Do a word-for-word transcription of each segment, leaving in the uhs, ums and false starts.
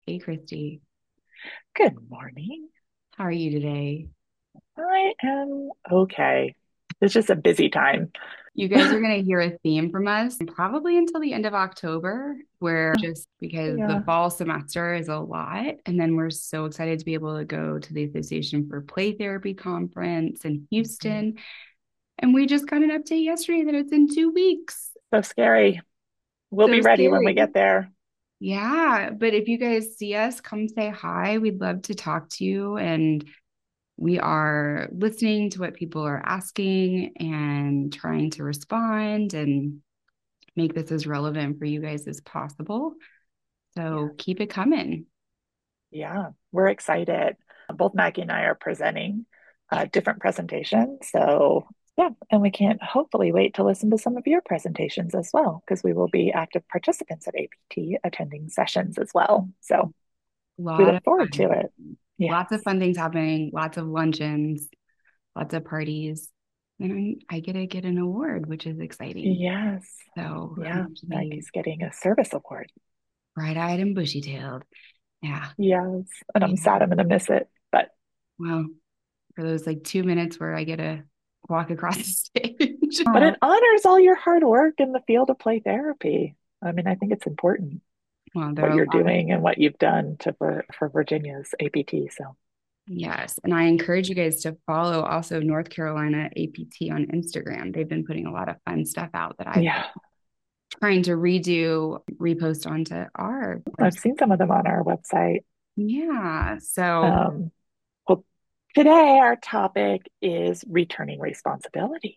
Hey, Christy. Good morning. How are you today? I am okay. It's just a busy time. You guys are going to hear a theme from us probably until the end of October, where just because the Yeah. fall semester is a lot. And then we're so excited to be able to go to the Association for Play Therapy conference in Mhm. Houston. And we just got an update yesterday that it's in two weeks. So scary. We'll So be ready when we scary. get there. Yeah. But if you guys see us, come say hi. We'd love to talk to you. And we are listening to what people are asking and trying to respond and make this as relevant for you guys as possible. Yeah. So keep it coming. Yeah. We're excited. Both Maggie and I are presenting Yeah. uh, different presentations. So, yeah. And we can't hopefully wait to listen to some of your presentations as well, because we will be active participants at A P T attending sessions as well. So, A we lot look of forward to fun. it. Yes. Lots of fun things happening, lots of luncheons, lots of parties. And I, I get to get an award, which is exciting. Yes. So Yeah. I'm to be Maggie's getting a service award. bright-eyed and bushy-tailed. Yeah. Yes. And I'm sad Yeah. I'm going to miss it, but Well, for those like two minutes where I get to walk across the stage. but Oh, it honors all your hard work in the field of play therapy. I mean, I think it's important well, there what are a you're lot of, doing and what you've done to for, for Virginia's A P T. So yes. And I encourage you guys to follow also North Carolina A P T on Instagram. They've been putting a lot of fun stuff out that I've been yeah, trying to redo, repost onto our I've website. seen some of them on our website. Yeah. So, Um, well, today our topic is returning responsibility.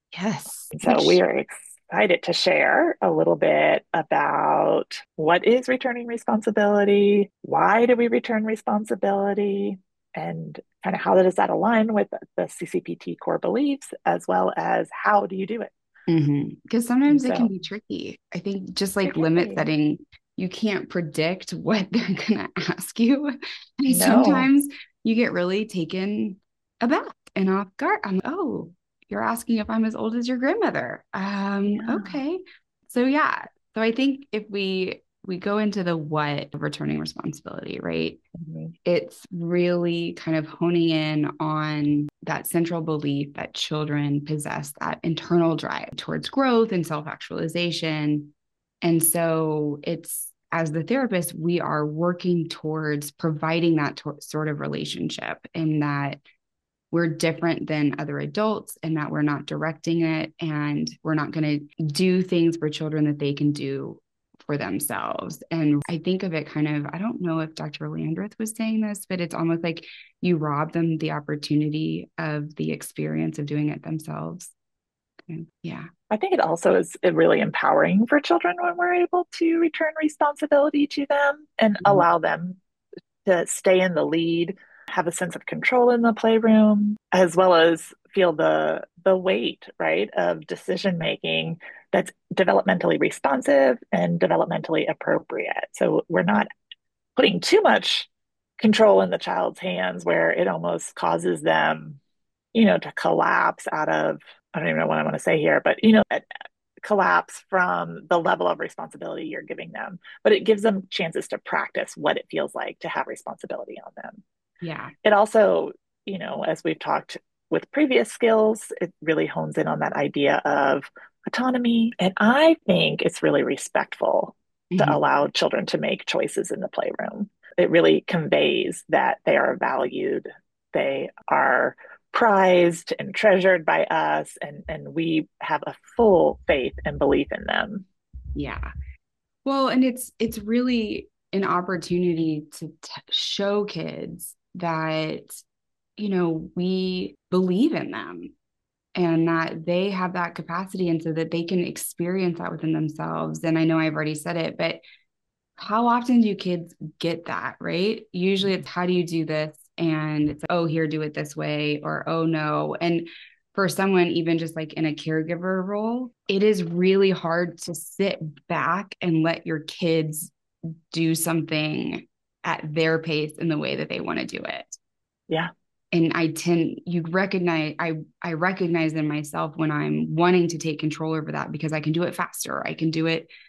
yes, So we which, are excited to share a little bit about what is returning responsibility, why do we return responsibility, and kind of how does that align with the C C P T core beliefs, as well as how do you do it? mhm, because And sometimes it can so be tricky. I think just it like can limit be. setting, you can't predict what they're going to ask you. And No, sometimes you get really taken aback and off guard. I'm, oh, you're asking if I'm as old as your grandmother. Um, yeah. okay. So yeah. So I think if we we go into the what of returning responsibility, right? Mhm. It's really kind of honing in on that central belief that children possess that internal drive towards growth and self actualization. And so it's as the therapist, we are working towards providing that to- sort of relationship and that we're different than other adults and that we're not directing it and we're not going to do things for children that they can do for themselves. And I think of it kind of, I don't know if Doctor Landreth was saying this, but it's almost like you rob them the opportunity of the experience of doing it themselves. And yeah. I think it also is really empowering for children when we're able to return responsibility to them and Mhm. allow them to stay in the lead, have a sense of control in the playroom, as well as feel the the weight, right, of decision making that's developmentally responsive and developmentally appropriate. So we're not putting too much control in the child's hands where it almost causes them, you know, to collapse out of, I don't even know what I want to say here, but you know, collapse from the level of responsibility you're giving them, but it gives them chances to practice what it feels like to have responsibility on them. Yeah. It also, you know, as we've talked with previous skills, it really hones in on that idea of autonomy. And I think it's really respectful to Mhm. allow children to make choices in the playroom. It really conveys that they are valued, they are prized and treasured by us, and, and we have a full faith and belief in them. Yeah. Well, and it's it's really an opportunity to t- show kids that you know we believe in them and that they have that capacity and so that they can experience that within themselves. And I know I've already said it, but how often do kids get that, right? Usually it's how do you do this? And it's, oh, here, do it this way, or oh, no. And for someone, even just like in a caregiver role, it is really hard to sit back and let your kids do something at their pace in the way that they want to do it. Yeah, And I tend you recognize I I recognize in myself when I'm wanting to take control over that because I can do it faster. I can do it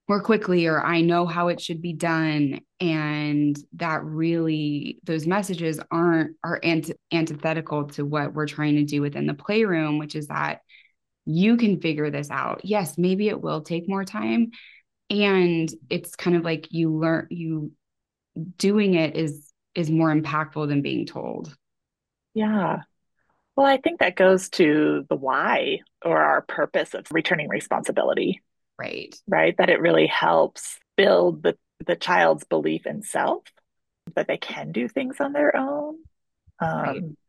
more quickly, or I know how it should be done. And that really, those messages aren't, are anti- antithetical to what we're trying to do within the playroom, which is that you can figure this out. Yes, maybe it will take more time. And it's kind of like you learn, you doing it is, is more impactful than being told. Yeah. Well, I think that goes to the why or our purpose of returning responsibility, Right. right? That it really helps build the, the child's belief in self, that they can do things on their own. Right. Um,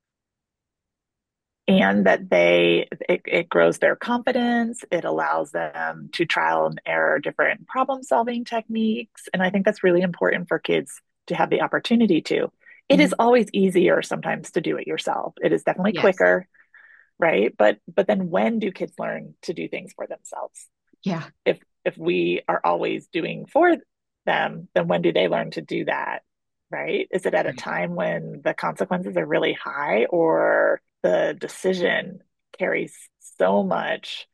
and that they it, it grows their confidence. It allows them to trial and error different problem solving techniques, and I think that's really important for kids to have the opportunity to. It is Mhm. always easier sometimes to do it yourself. It is definitely Yes. quicker, right? but but then when do kids learn to do things for themselves? Yeah. If if we are always doing for them, then when do they learn to do that, right? Is it at a Right. time when the consequences are really high, or the decision carries so much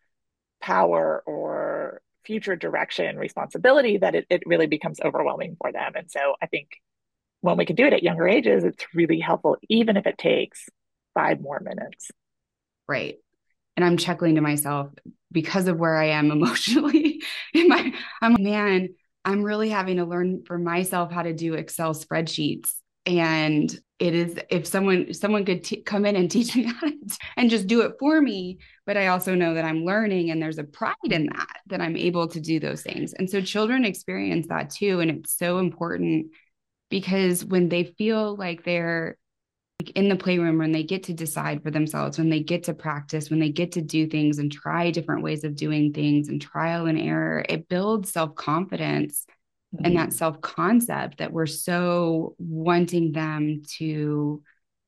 power or future direction responsibility that it, it really becomes overwhelming for them? And so I think when we can do it at younger ages, it's really helpful, even if it takes five more minutes. Right. And I'm chuckling to myself because of where I am emotionally. In my, I'm man, I'm really having to learn for myself how to do Excel spreadsheets. And it is, if someone someone could t- come in and teach me how to t- and just do it for me, but I also know that I'm learning, and there's a pride in that, that I'm able to do those things. And so children experience that too, and it's so important because when they feel like they're in the playroom, when they get to decide for themselves, when they get to practice, when they get to do things and try different ways of doing things and trial and error, it builds self confidence and that Mm-hmm. self concept that we're so wanting them to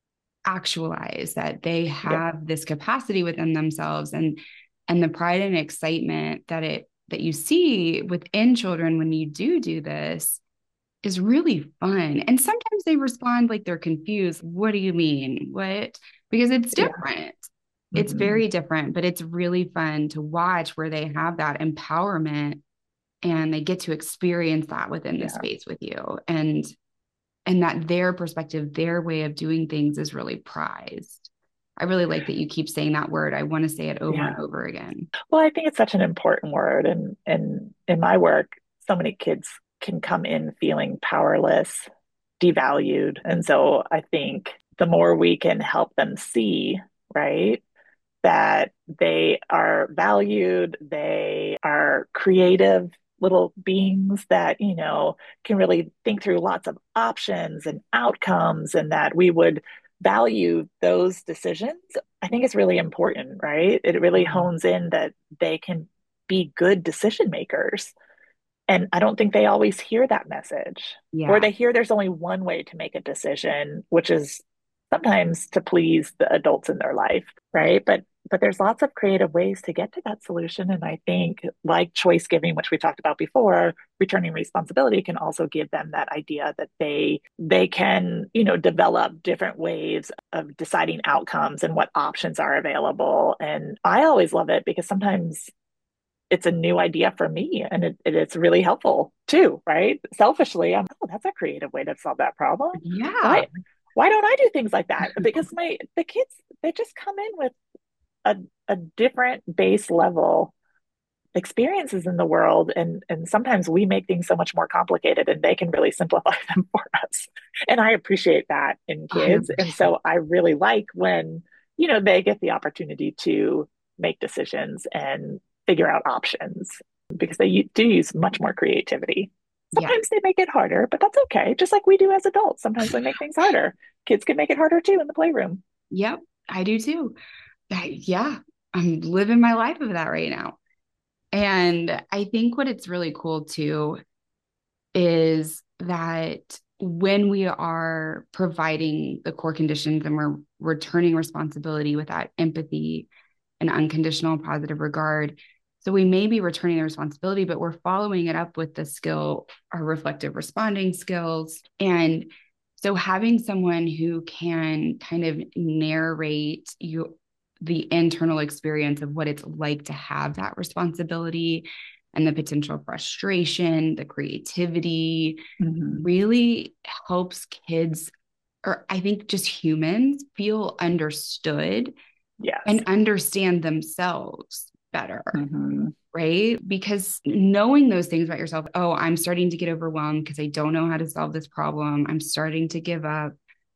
actualize, that they Yeah. have this capacity within themselves, and and the pride and excitement that it that you see within children when you do do this is really fun. And sometimes they respond like they're confused. What do you mean? What? Because it's Yeah. different. It's Mm-hmm. very different, but it's really fun to watch where they have that empowerment and they get to experience that within the Yeah. space with you. And and that their perspective, their way of doing things is really prized. I really like that you keep saying that word. I want to say it over Yeah. and over again. Well, I think it's such an important word. And, and in my work, so many kids can come in feeling powerless, devalued. And so I think the more we can help them see, right, that they are valued, they are creative little beings that, you know, can really think through lots of options and outcomes, and that we would value those decisions, I think it's really important, right? It really Mhm. hones in that they can be good decision makers. And I don't think they always hear that message, or Yeah. they hear there's only one way to make a decision, which is sometimes to please the adults in their life, right? But but there's lots of creative ways to get to that solution. And I think, like choice giving, which we talked about before, returning responsibility can also give them that idea that they they can, you know, develop different ways of deciding outcomes and what options are available. And I always love it because sometimes it's a new idea for me, and it, it, it's really helpful too, right? Selfishly, I'm, oh, that's a creative way to solve that problem. Yeah. Why, why don't I do things like that? Because my the kids, they just come in with a a different base level experiences in the world, and and sometimes we make things so much more complicated, and they can really simplify them for us. And I appreciate that in kids, and one hundred percent. so I really like when, you know, they get the opportunity to make decisions and figure out options, because they do use much more creativity. Yeah. Sometimes they make it harder, but that's okay. Just like we do as adults, sometimes we make things harder. Kids can make it harder too in the playroom. Yep. I do too. I, yeah. I'm living my life of that right now. And I think what it's really cool too is that when we are providing the core conditions and we're returning responsibility with that empathy and unconditional positive regard. So we may be returning the responsibility, but we're following it up with the skill, our reflective responding skills. And so having someone who can kind of narrate you the internal experience of what it's like to have that responsibility and the potential frustration, the creativity, Mm-hmm. really helps kids, or I think just humans, feel understood Yes. and understand themselves better. Mm-hmm. Right? Because knowing those things about yourself, oh, I'm starting to get overwhelmed because I don't know how to solve this problem. I'm starting to give up.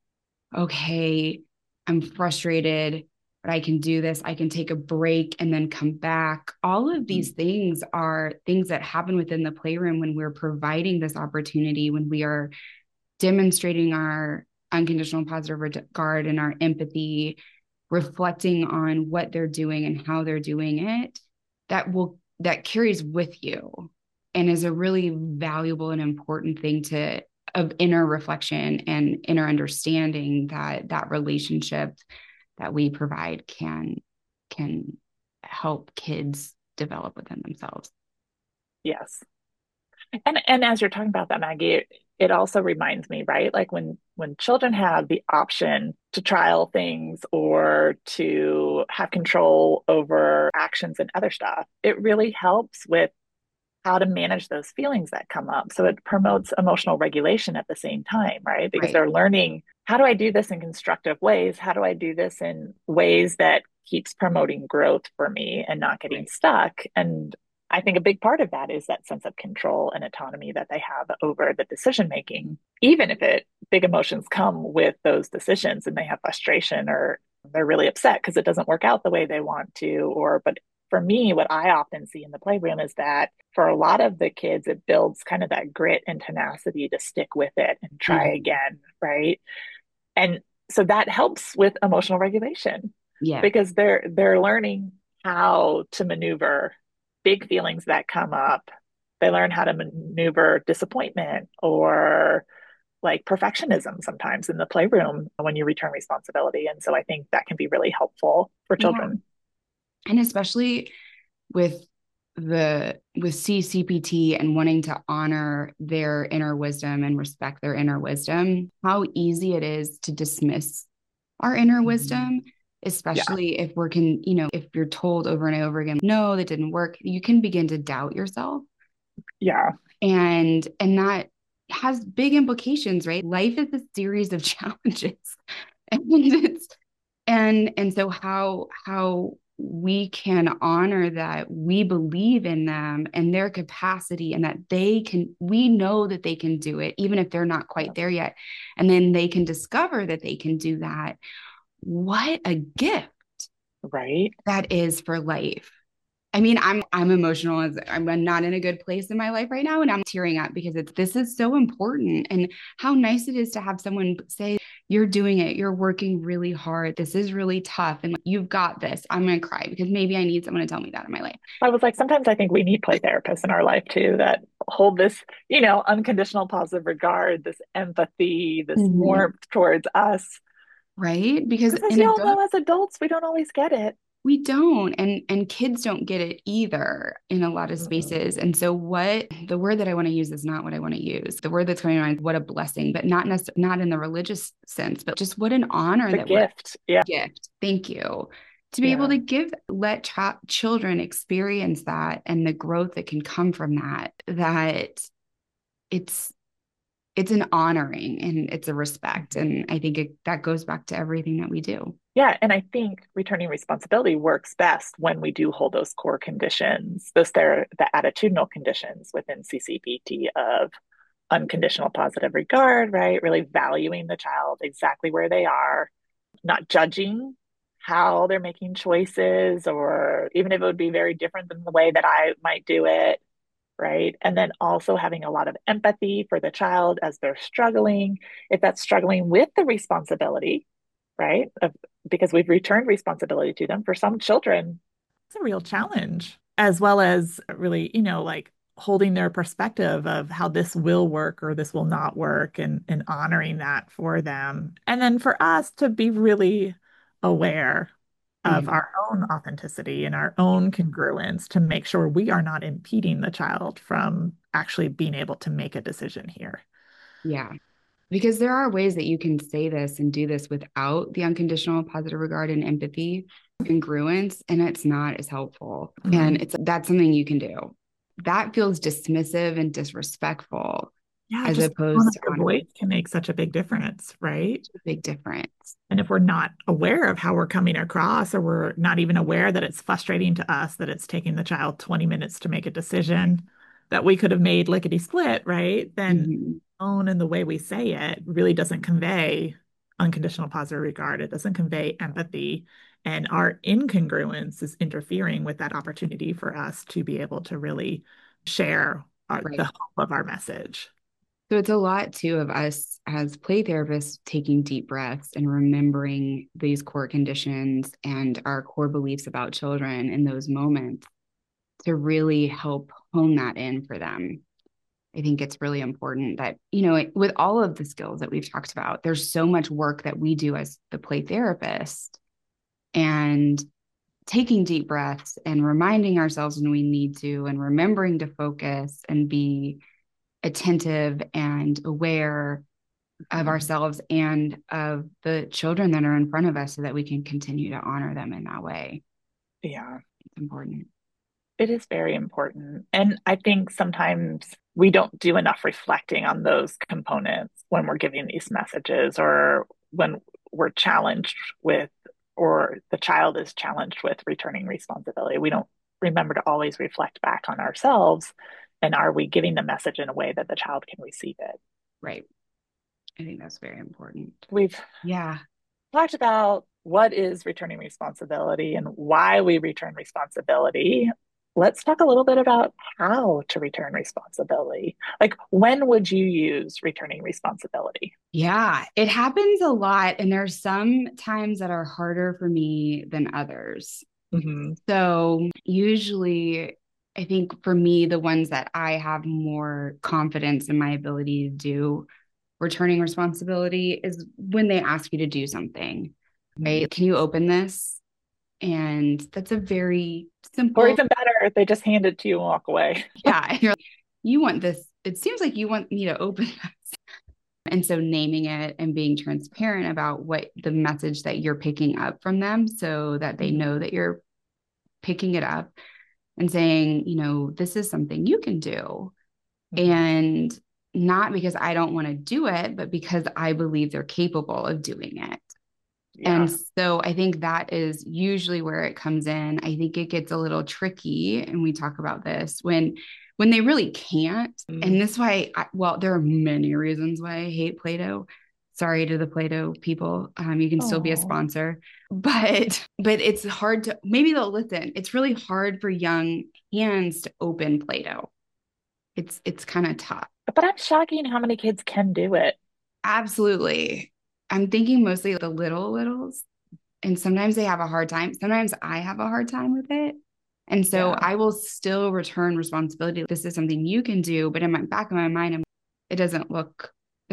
Okay, I'm frustrated, but I can do this. I can take a break and then come back. All of these things are things that happen within the playroom when we're providing this opportunity, when we are demonstrating our unconditional positive regard and our empathy, reflecting on what they're doing and how they're doing it, that will that carries with you and is a really valuable and important thing to of inner reflection and inner understanding that that relationship that we provide can can help kids develop within themselves. Yes. And and as you're talking about that, Maggie, it, it also reminds me, right? Like when when children have the option to trial things or to have control over actions and other stuff, it really helps with how to manage those feelings that come up. So it promotes emotional regulation at the same time, right? Because Right. they're learning, how do I do this in constructive ways? How do I do this in ways that keeps promoting growth for me and not getting Right. stuck? And I think a big part of that is that sense of control and autonomy that they have over the decision making, even if it big emotions come with those decisions and they have frustration or they're really upset because it doesn't work out the way they want to, or but for me, what I often see in the playroom is that for a lot of the kids, it builds kind of that grit and tenacity to stick with it and try Mhm. again, right? And so that helps with emotional regulation Yeah. because they're they're learning how to maneuver big feelings that come up. They learn how to maneuver disappointment or like perfectionism sometimes in the playroom when you return responsibility. And so I think that can be really helpful for Yeah. children. And especially with the with C C P T and wanting to honor their inner wisdom and respect their inner wisdom, how easy it is to dismiss our inner Mm-hmm. wisdom, Yeah. especially if we're can, you know, if you're told over and over again, no, that didn't work, you can begin to doubt yourself. Yeah. And and that has big implications, right? Life is a series of challenges. And it's and and so how how we can honor that we believe in them and their capacity and that they can we know that they can do it even if they're not quite there yet, and then they can discover that they can do that. What a gift Right. that is for life. I mean, I'm I'm emotional as I'm not in a good place in my life right now, and I'm tearing up because it's this is so important, and how nice it is to have someone say, "You're doing it. You're working really hard. This is really tough, and you've got this." I'm gonna cry because maybe I need someone to tell me that in my life. I was like, sometimes I think we need play therapists in our life too that hold this, you know, unconditional positive regard, this empathy, this Mhm. warmth towards us. Right? Because Because as an you all adult, know, as adults, we don't always get it. we don't, and and kids don't get it either in a lot of Mm-mm. spaces. And so what the word that I want to use is not what I want to use. The word that's coming to mind, what a blessing, but not necessarily not in the religious sense, but just what an honor The that we're gift. Yeah. gift. Thank you. To be able Yeah. to give, let ch- children experience that and the growth that can come from that, that it's, it's an honoring and it's a respect. Mhm. And I think it, that goes back to everything that we do. Yeah. And I think returning responsibility works best when we do hold those core conditions, those there the attitudinal conditions within C C P T of unconditional positive regard, right? Really valuing the child exactly where they are, not judging how they're making choices, or even if it would be very different than the way that I might do it, right? And then also having a lot of empathy for the child as they're struggling, if that's struggling with the responsibility, right? Of, because we've returned responsibility to them. For some children, it's a real challenge, as well as really, you know, like holding their perspective of how this will work or this will not work and, and honoring that for them. And then for us to be really aware of Mhm. our own authenticity and our own congruence to make sure we are not impeding the child from actually being able to make a decision here. Yeah. Because there are ways that you can say this and do this without the unconditional positive regard and empathy, congruence, and it's not as helpful. And Mm, it's that's something you can do. that feels dismissive and disrespectful Yeah, as just the tone opposed of to your honoring. voice can make such a big difference, right? A big difference. And if we're not aware of how we're coming across, or we're not even aware that it's frustrating to us that it's taking the child twenty minutes to make a decision that we could have made lickety split, right? Then Mhm. tone and the way we say it really doesn't convey unconditional positive regard. It doesn't convey empathy. And our incongruence is interfering with that opportunity for us to be able to really share our, the Right. hope of our message. So it's a lot too of us as play therapists taking deep breaths and remembering these core conditions and our core beliefs about children in those moments to really help hone that in for them. I think it's really important that, you know, with all of the skills that we've talked about, there's so much work that we do as the play therapist, and taking deep breaths and reminding ourselves when we need to, and remembering to focus and be attentive and aware of ourselves and of the children that are in front of us so that we can continue to honor them in that way. Yeah. It's important. It is very important. And I think sometimes we don't do enough reflecting on those components when we're giving these messages, or when we're challenged with, or the child is challenged with returning responsibility. We don't remember to always reflect back on ourselves. And are we giving the message in a way that the child can receive it? Right. I think that's very important. We've Yeah. talked about what is returning responsibility and why we return responsibility. Let's talk a little bit about how to return responsibility. Like, when would you use returning responsibility? Yeah. It happens a lot. And there's some times that are harder for me than others. Mm-hmm. So usually, I think for me, the ones that I have more confidence in my ability to do returning responsibility is when they ask you to do something, right? Can you open this? And that's a very Or simple, even better, if they just hand it to you and walk away. yeah. And you're like, you want this. It seems like you want me to open this. And so naming it and being transparent about what the message that you're picking up from them so that they know Mm-hmm. that you're picking it up and saying, you know, this is something you can do. Mm-hmm. And not because I don't want to do it, but because I believe they're capable of doing it. And Yeah. so I think that is usually where it comes in. I think it gets a little tricky, and we talk about this when when they really can't. Mm. And this why I, well, there are many reasons why I hate Play-Doh. Sorry to the Play-Doh people. Um, you can still be a Oh, sponsor, but but it's hard to, maybe they'll listen. It's really hard for young hands to open Play-Doh. It's it's kind of tough. but I'm shocking how many kids can do it. Absolutely. I'm thinking mostly the little littles, and sometimes they have a hard time. Sometimes I have a hard time with it. And so Yeah. I will still return responsibility. This is something you can do, but in my back of my mind, I'm, it doesn't look,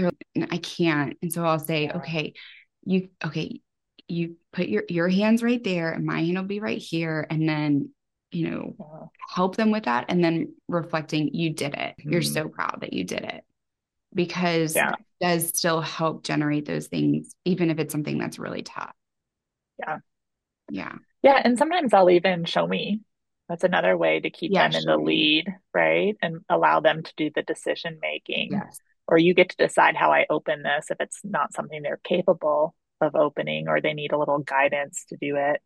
I can't. And so I'll say, Yeah. okay, you, okay, you put your, your hands right there and my hand will be right here. And then, you know, Yeah. help them with that. And then reflecting, you did it. You're Mhm. so proud that you did it, because Yeah. that does still help generate those things, even if it's something that's really tough. Yeah. Yeah. Yeah, and sometimes I'll even show me. That's another way to keep Yeah. them in the Showing. lead, right? And allow them to do the decision making. Yes. Or you get to decide how I open this if it's not something they're capable of opening, or they need a little guidance to do it.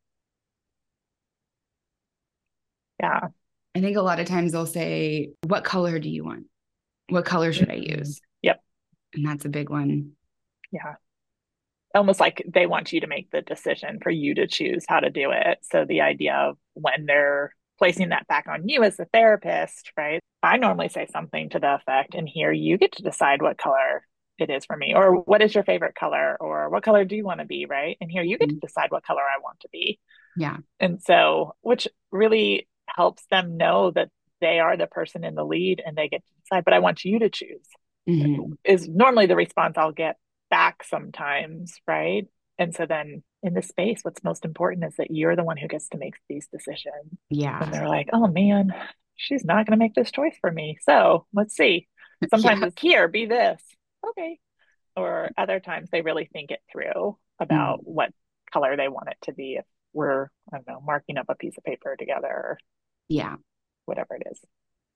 Yeah. I think a lot of times they'll say, what color do you want? What color should I Mhm. use? Yep. And that's a big one. Yeah. Almost like they want you to make the decision for you to choose how to do it. So the idea of when they're placing that back on you as the therapist, right? I normally say something to the effect, and here you get to decide what color it is for me, or what is your favorite color, or what color do you want to be, right? And here you get to decide what color I want to be. Yeah. And so, which really helps them know that they are the person in the lead and they get to decide, but I want you to choose, Mm-hmm. is normally the response I'll get back sometimes, right? And so then in this space, what's most important is that you're the one who gets to make these decisions. And Yeah. they're like, oh man, she's not going to make this choice for me. So let's see. Sometimes Yeah. it's here, be this. Okay. Or other times they really think it through about Mhm. what color they want it to be if we're, I don't know, marking up a piece of paper together or Yeah. whatever it is.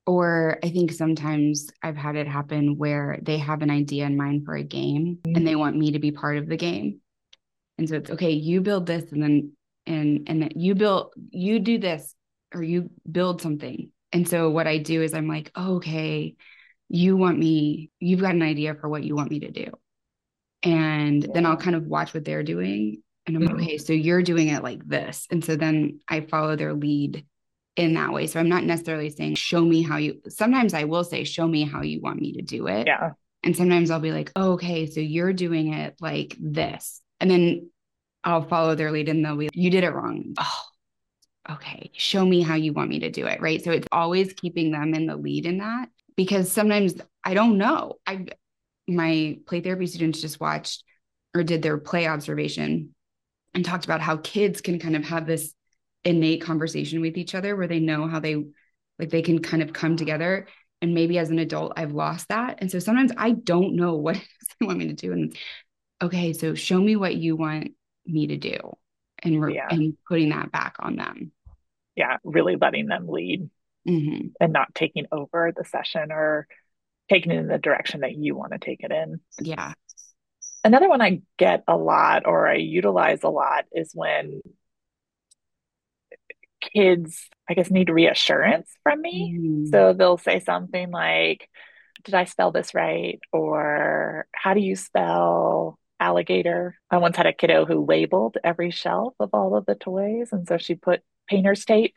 Or I think sometimes I've had it happen where they have an idea in mind for a game and they want me to be part of the game. And so it's okay, you build this and then and and then you build you do this or you build something. And so what I do is I'm like, oh, okay, you want me, you've got an idea for what you want me to do. And Yeah. then I'll kind of watch what they're doing. And I'm like, Mhm. okay, so you're doing it like this. And so then I follow their lead in that way. So I'm not necessarily saying, show me how you, sometimes I will say, show me how you want me to do it. Yeah. And sometimes I'll be like, oh, okay, so you're doing it like this. And then I'll follow their lead and they'll be, you did it wrong. Oh, okay, show me how you want me to do it. Right. So it's always keeping them in the lead in that because sometimes I don't know. I, my play therapy students just watched or did their play observation and talked about how kids can kind of have this innate conversation with each other where they know how they like they can kind of come together. And maybe as an adult, I've lost that. And so sometimes I don't know what they want me to do. And okay, so show me what you want me to do and, re- Yeah. and putting that back on them. Yeah. Really letting them lead Mm-hmm. and not taking over the session or taking it in the direction that you want to take it in. Yeah. Another one I get a lot or I utilize a lot is when kids, I guess, need reassurance from me. Mm-hmm. So they'll say something like, did I spell this right? Or how do you spell alligator? I once had a kiddo who labeled every shelf of all of the toys. And so she put painter's tape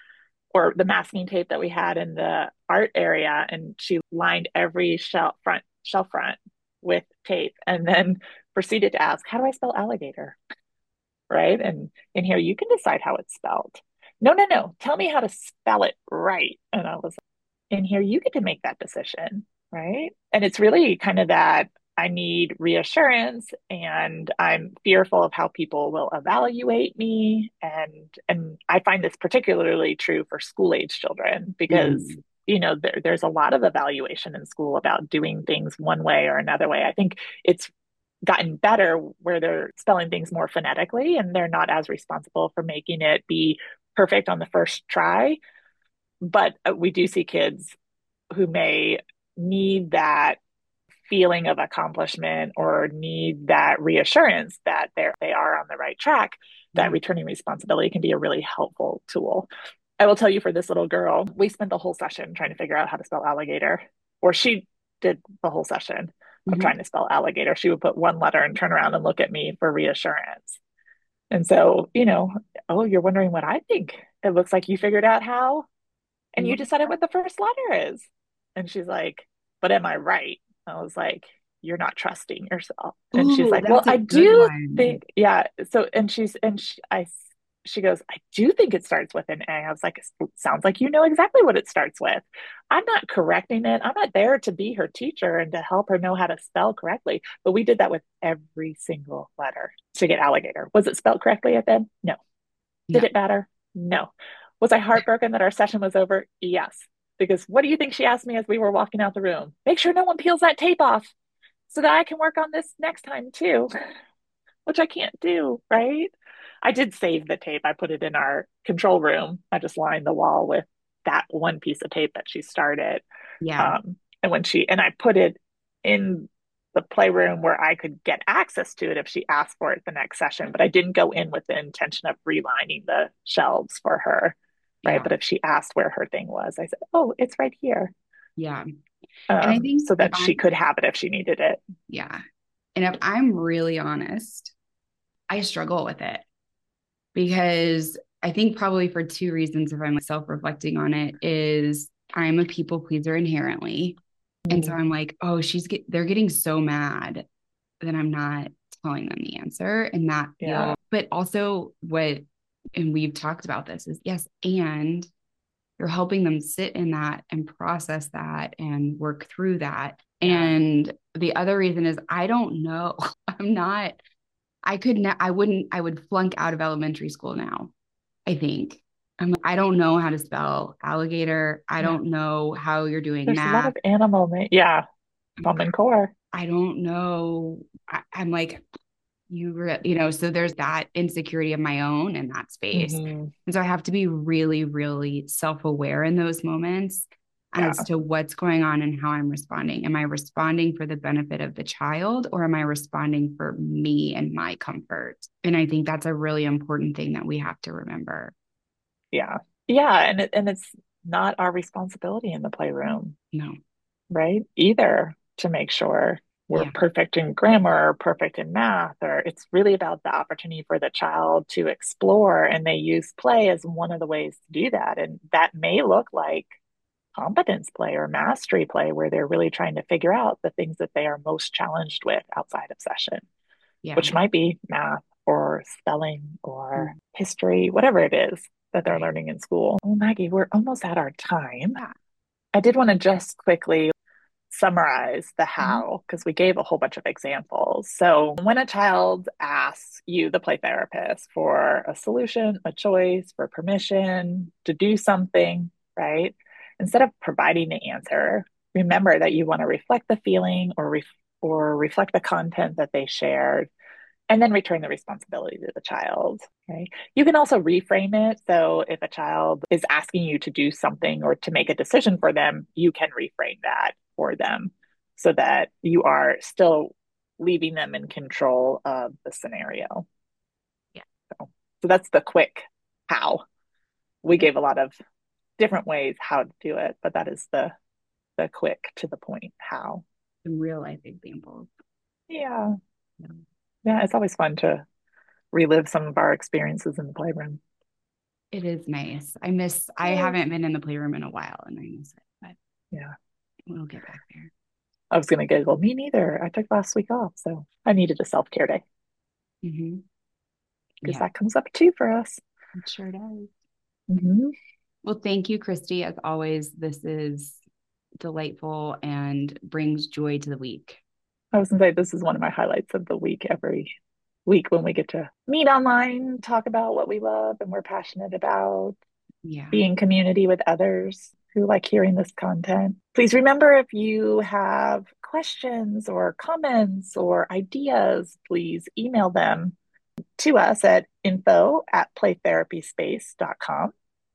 or the masking tape that we had in the art area, and she lined every shelf front shelf front with tape and then proceeded to ask, how do I spell alligator? Right. And in here, you can decide how it's spelled. No, no, no. Tell me how to spell it right. And I was like, in here, you get to make that decision. Right. And it's really kind of that I need reassurance and I'm fearful of how people will evaluate me. And and I find this particularly true for school age children because Mm-hmm. you know there, there's a lot of evaluation in school about doing things one way or another way. I think it's gotten better where they're spelling things more phonetically and they're not as responsible for making it be perfect on the first try. But uh, we do see kids who may need that feeling of accomplishment or need that reassurance that they're they are on the right track. That Yeah. returning responsibility can be a really helpful tool. I will tell you, for this little girl, we spent the whole session trying to figure out how to spell alligator, or she did the whole session of Mm-hmm. trying to spell alligator. She would put one letter and turn around and look at me for reassurance. And so, you know, oh, you're wondering what I think. It looks like you figured out how, and you decided what the first letter is. And she's like, but am I right? I was like, you're not trusting yourself. And she's Oh, like, well, that's a I good do one. think, yeah. So, and she's, and she, I, she goes, I do think it starts with an A. I was like, sounds like you know exactly what it starts with. I'm not correcting it. I'm not there to be her teacher and to help her know how to spell correctly. But we did that with every single letter to get alligator. Was it spelled correctly at then? No. Did No. it matter? No. Was I heartbroken that our session was over? Yes. Because what do you think she asked me as we were walking out the room? Make sure no one peels that tape off so that I can work on this next time too, which I can't do, right? I did save the tape. I put it in our control room. I just lined the wall with that one piece of tape that she started. Yeah. Um, and when she, and I put it in the playroom where I could get access to it if she asked for it the next session, but I didn't go in with the intention of relining the shelves for her. Right. Yeah. But if she asked where her thing was, I said, oh, it's right here. Yeah. And I Um, think so if that she I'm, could have it if she needed it. yeah. And if I'm really honest, I struggle with it because I think probably for two reasons, if I'm self reflecting on it, is I'm a people pleaser inherently. And so Mm, I'm like, oh, she's get, they're getting so mad that I'm not telling them the answer. And that yeah. feel, but also what, and we've talked about this is yes, and you're helping them sit in that and process that and work through that. Yeah. And the other reason is I don't know. I'm not, I could, ne- I wouldn't, I would flunk out of elementary school now, I think. I'm, I don't know how to spell alligator. I Yeah. don't know how you're doing There's a lot math. of animal. Na- yeah. Common core. I don't know. I, I'm like, you, re- you know, so there's that insecurity of my own in that space. Mm-hmm. And so I have to be really, really self aware in those moments. as Yeah. to what's going on and how I'm responding. Am I responding for the benefit of the child, or am I responding for me and my comfort? And I think that's a really important thing that we have to remember. Yeah. Yeah. And it, and it's not our responsibility in the playroom, No. right? Either to make sure we're Yeah. perfect in grammar or perfect in math, or it's really about the opportunity for the child to explore. And they use play as one of the ways to do that. And that may look like competence play or mastery play, where they're really trying to figure out the things that they are most challenged with outside of session, Yeah. which might be math or spelling or Mm. history, whatever it is that they're Right. learning in school. Well, Maggie, we're almost at our time. Yeah. I did want to just quickly summarize the Mhm. how, because we gave a whole bunch of examples. So, when a child asks you, the play therapist, for a solution, a choice, for permission to do something, right? Instead of providing the answer, remember that you want to reflect the feeling or ref or reflect the content that they shared, and then return the responsibility to the child. Okay. You can also reframe it. So if a child is asking you to do something or to make a decision for them, you can reframe that for them so that you are still leaving them in control of the scenario. Yeah. So, so that's the quick how. We Yeah. gave a lot of different ways how to do it, but that is the the quick to the point how. Some real life examples. Yeah. Yeah. Yeah, it's always fun to relive some of our experiences in the playroom. It is nice. I miss, I Yes. haven't been in the playroom in a while and I miss it, but Yeah. we'll get back there. I was going to giggle. Me neither. I took last week off, so I needed a self-care day Mm-hmm. because Yeah, that comes up too for us. it sure does. Hmm. Well, thank you, Christy. As always, this is delightful and brings joy to the week. I was going to say this is one of my highlights of the week every week when we get to meet online, talk about what we love and we're passionate about, Yeah. be in community with others who like hearing this content. Please remember, if you have questions or comments or ideas, please email them to us at info at playtherapyspace dot com,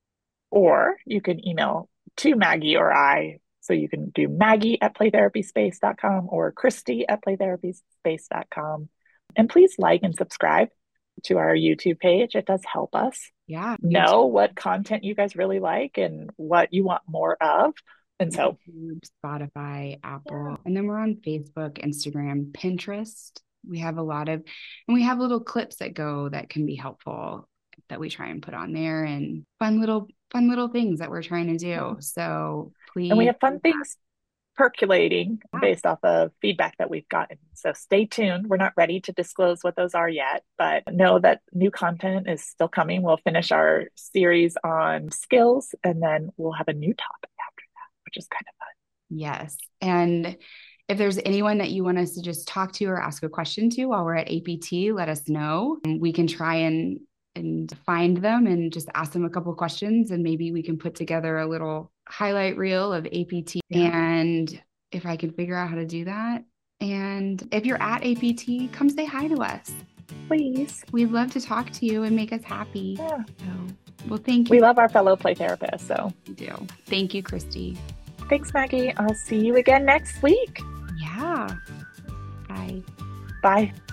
or you can email to Maggie or I. So you can do Maggie at playtherapyspace dot com or Christy at playtherapyspace dot com. And please like and subscribe to our YouTube page. It does help us Yeah. know YouTube, what content you guys really like and what you want more of. And so, YouTube, Spotify, yeah, Apple. And then we're on Facebook, Instagram, Pinterest. We have a lot of, and we have little clips that go that can be helpful that we try and put on there, and fun little, fun little things that we're trying to yeah. do. So And we please have fun do that. things percolating Yeah. based off of feedback that we've gotten. So stay tuned. We're not ready to disclose what those are yet, but know that new content is still coming. We'll finish our series on skills and then we'll have a new topic after that, which is kind of fun. Yes. And if there's anyone that you want us to just talk to or ask a question to while we're at A P T, let us know. We can try and and find them and just ask them a couple of questions, and maybe we can put together a little highlight reel of A P T. Yeah, And if I can figure out how to do that. And if you're at A P T, come say hi to us. please. We'd love to talk to you and make us happy. Yeah. So, well, thank We you. love our fellow play therapists. So We do. Thank you, Christy. thanks, Maggie. I'll see you again next week. Yeah. Bye. Bye.